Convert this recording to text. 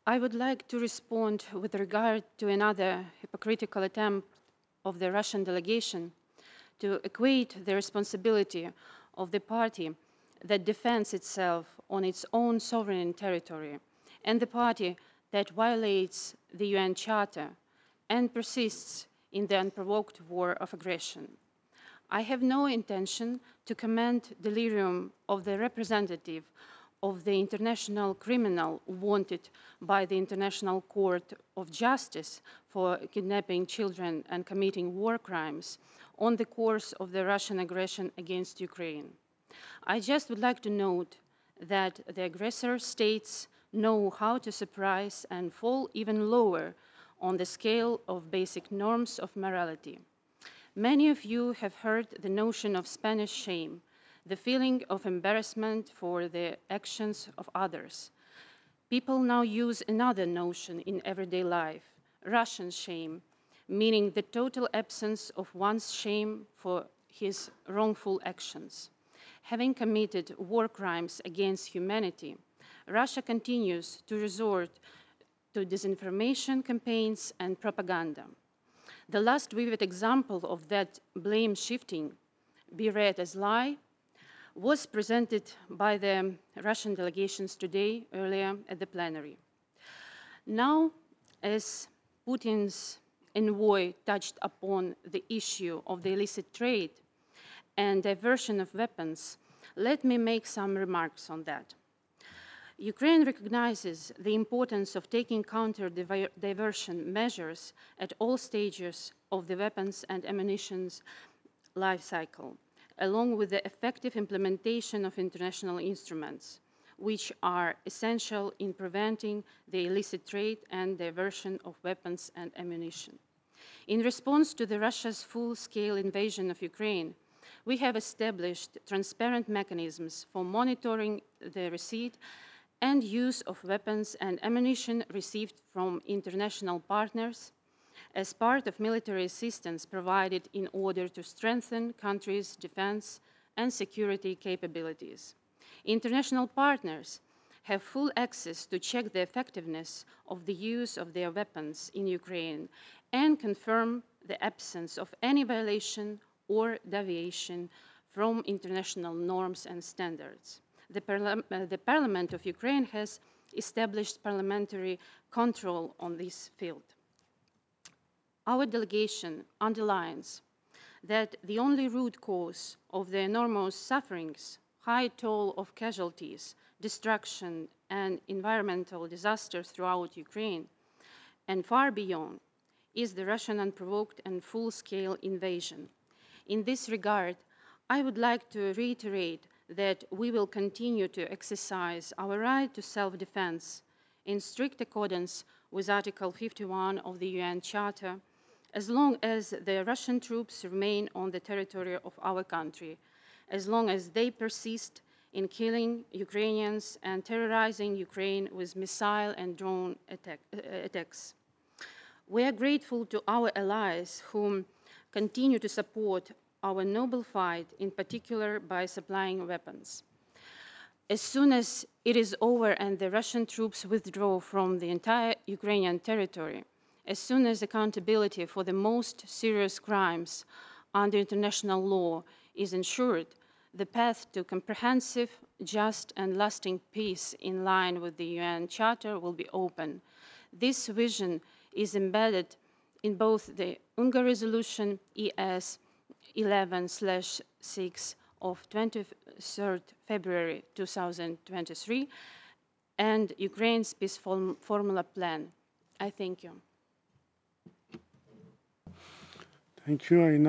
I would like to respond with regard to another hypocritical attempt of the Russian delegation to equate the responsibility of the party that defends itself on its own sovereign territory and the party that violates the UN Charter and persists in the unprovoked war of aggression. I have no intention to comment delirium of the representative of the international criminal wanted by the International Court of Justice for kidnapping children and committing war crimes on the course of the Russian aggression against Ukraine. I just would like to note that the aggressor states know how to surprise and fall even lower on the scale of basic norms of morality. Many of you have heard the notion of Spanish shame, the feeling of embarrassment for the actions of others. People now use another notion in everyday life, Russian shame, meaning the total absence of one's shame for his wrongful actions. Having committed war crimes against humanity, Russia continues to resort to disinformation campaigns and propaganda. The last vivid example of that blame shifting, be read as lie, was presented by the Russian delegations today, earlier at the plenary. Now, as Putin's envoy touched upon the issue of the illicit trade and diversion of weapons, let me make some remarks on that. Ukraine recognizes the importance of taking counter-diversion measures at all stages of the weapons and ammunition life cycle, along with the effective implementation of international instruments, which are essential in preventing the illicit trade and diversion of weapons and ammunition. In response to Russia's full-scale invasion of Ukraine, we have established transparent mechanisms for monitoring the receipt and use of weapons and ammunition received from international partners as part of military assistance provided in order to strengthen countries' defense and security capabilities. International partners have full access to check the effectiveness of the use of their weapons in Ukraine and confirm the absence of any violation or deviation from international norms and standards. The Parliament of Ukraine has established parliamentary control on this field. Our delegation underlines that the only root cause of the enormous sufferings, high toll of casualties, destruction, and environmental disasters throughout Ukraine and far beyond is the Russian unprovoked and full-scale invasion. In this regard, I would like to reiterate that we will continue to exercise our right to self-defense in strict accordance with Article 51 of the UN Charter, as long as the Russian troops remain on the territory of our country, as long as they persist in killing Ukrainians and terrorizing Ukraine with missile and drone attacks. We are grateful to our allies who continue to support our noble fight, in particular by supplying weapons. As soon as it is over and the Russian troops withdraw from the entire Ukrainian territory, as soon as accountability for the most serious crimes under international law is ensured, the path to comprehensive, just, and lasting peace in line with the UN Charter will be open. This vision is embedded in both the UNGA resolution ES 11/6 of 23rd February 2023 and Ukraine's peace formula plan. I thank you. Thank you.